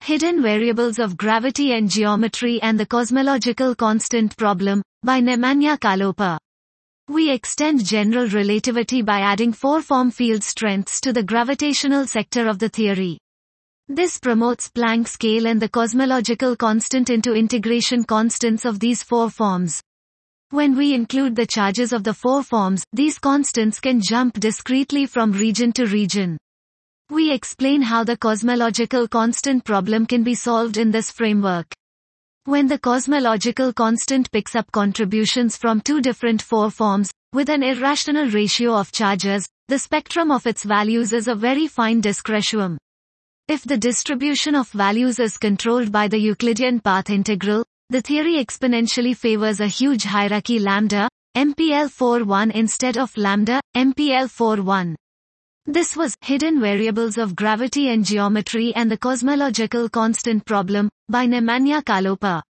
Hidden Variables of Gravity and Geometry and the Cosmological Constant Problem, by Nemanja Kalopa. We extend general relativity by adding four-form field strengths to the gravitational sector of the theory. This promotes Planck scale and the cosmological constant into integration constants of these four forms. When we include the charges of the four forms, these constants can jump discretely from region to region. We explain how the cosmological constant problem can be solved in this framework. When the cosmological constant picks up contributions from two different four forms, with an irrational ratio of charges, the spectrum of its values is a very fine discretium. If the distribution of values is controlled by the Euclidean path integral, the theory exponentially favors a huge hierarchy lambda, MPL41 instead of lambda, MPL41. This was Hidden Variables of Gravity and Geometry and the Cosmological Constant Problem, by Nemanja Kalopa.